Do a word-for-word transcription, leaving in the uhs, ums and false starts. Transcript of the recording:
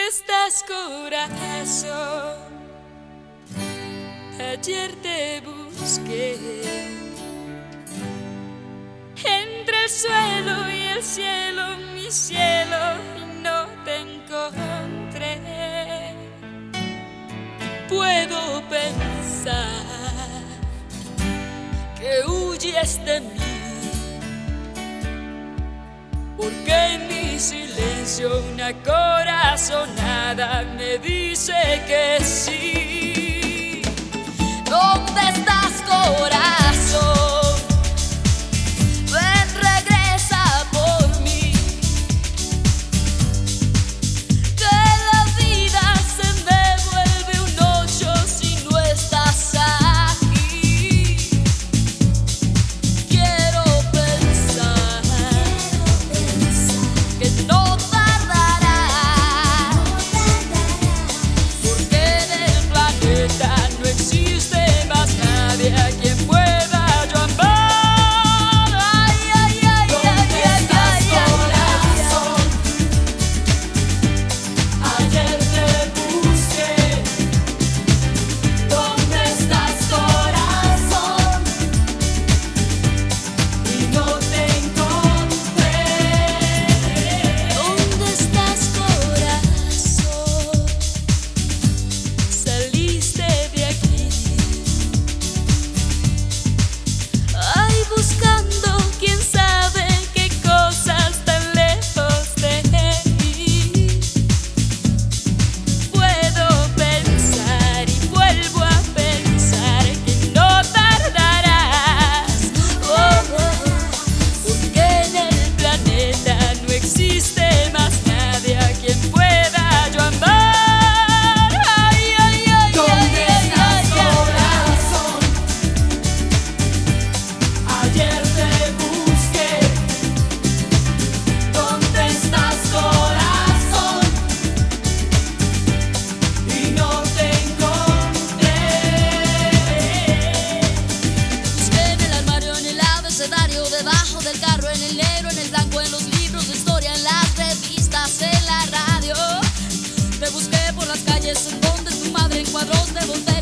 estás, corazón? Ayer te busqué entre el suelo y el cielo, mi cielo, y no te encontré. Puedo pensar que huyes de mí, porque en mi silencio una corazonada me dice que sí. ¿Dónde estás, corazón? Ven, regresa por mí, que la vida se me vuelve un ocho si no estás aquí. Quiero pensar que no tardarás, porque en el planeta no existe más nadie a quien pueda yo amar. Ay, ay, ay, ¿Dónde ay, estás, ay, ay, corazón? Ayer te busqué. ¿Dónde estás, corazón? Y no te encontré. ¿Dónde estás, corazón? Saliste de aquí, ay, buscando quién sabe qué cosas tan lejos de mí. Puedo pensar y vuelvo a pensar que no tardarás, oh, porque en el planeta no existe más nadie a quien pueda yo amar. Ay, ay, ay, ¿Dónde ay, estás, ay, ay, corazón? Ayer te busqué. ¿Dónde estás, corazón? Y no te encontré. Busqué en el armario, en el abecedario, debajo del carro, en el negro, en el blanco, en los libros de historia, en las revistas, en la radio. Te busqué por las calles en donde tu madre en cuadros de botella